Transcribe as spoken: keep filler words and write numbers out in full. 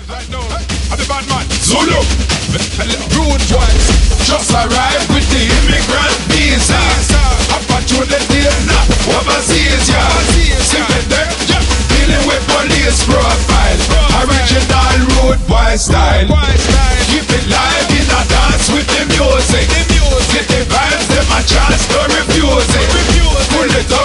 Right now, I'm the bad man. Zulu, Rude boys. just arrived with the immigrant visa. Opportunity not overseas, yeah. Sipping there, dealing with police profile. Original rude boy style. Keep it live in a dance with the music. Get the vibes, them a chance to refuse it. Pull it up.